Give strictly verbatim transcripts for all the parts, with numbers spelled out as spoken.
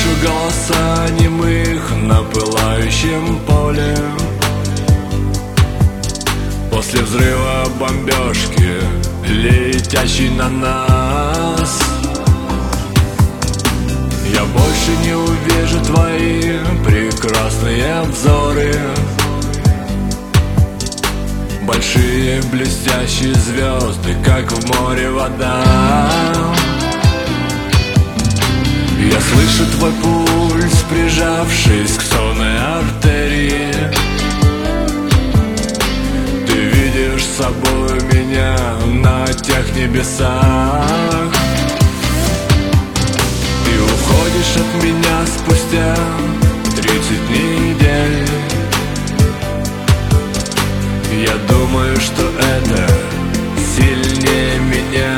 слышу голоса немых на пылающем поле. После взрыва бомбежки, летящей на нас, я больше не увижу твои прекрасные обзоры. Большие блестящие звезды, как в море вода. Я слышу твой пульс, прижавшись к сонной артерии. Ты видишь с собой меня на тех небесах. Ты уходишь от меня спустя тридцать недель. Я думаю, что это сильнее меня.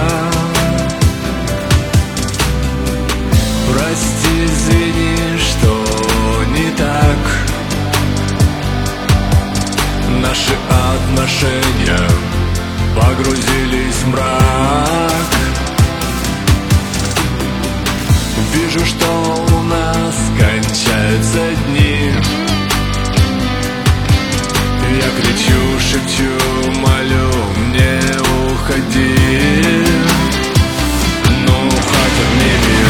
Прости, извини, что не так. Наши отношения погрузились в мрак. Вижу, что у нас кончаются дни. Я кричу, шепчу, молю, не уходи. Ну, хотя в небе.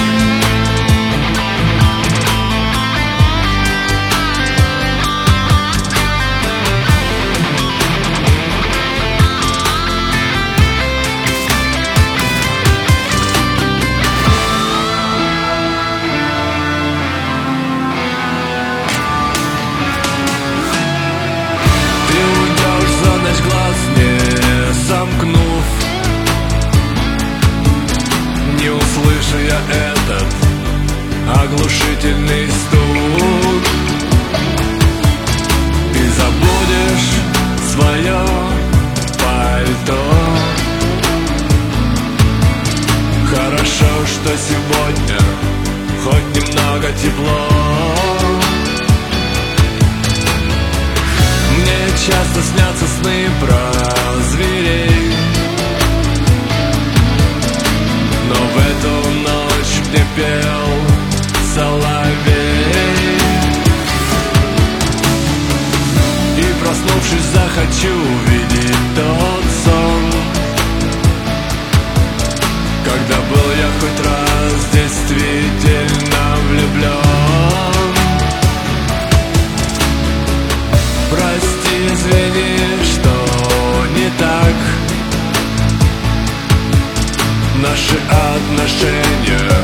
Глаз не сомкнув, не услышу я этот оглушительный стук. Ты забудешь свое пальто. Хорошо, что сегодня хоть немного тепло. Мне часто снятся сны про зверей, но в эту ночь мне пел соловей. И проснувшись, захочу увидеть тот сон, когда был я хоть раз действительно влюблен. Прости, извини, что не так. Наши отношения